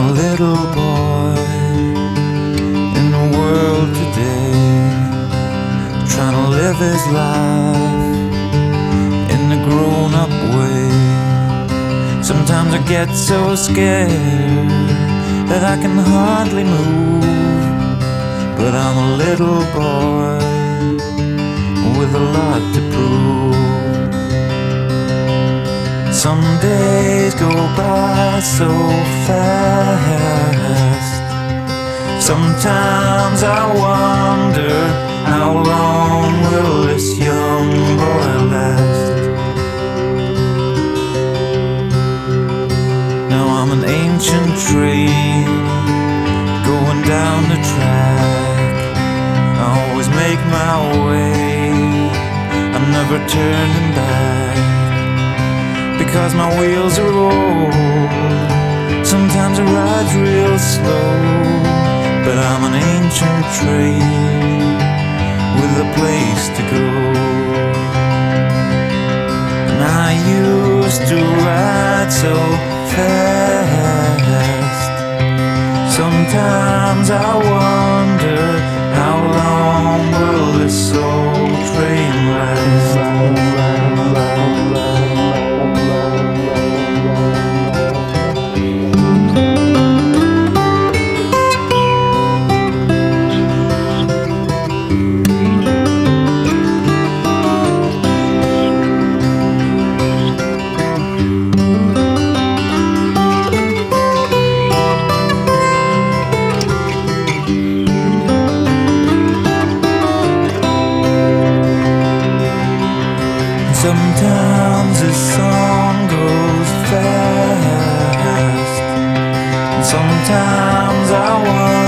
a little boy in the world today, trying to live his life in the grown-up way. Sometimes I get so scared that I can hardly move, but I'm a little boy with a lot to prove. Some days go by so fast. Sometimes I wonder, how long will this young boy last? Now I'm an ancient train going down the track. I always make my way, I'm never turning back, because my wheels are old. Sometimes I ride real slow, but I'm an ancient train with a place to go. And I used to ride so fast. Sometimes I wonder, how long will this old train last? Sometimes this song goes fast, and sometimes I wonder,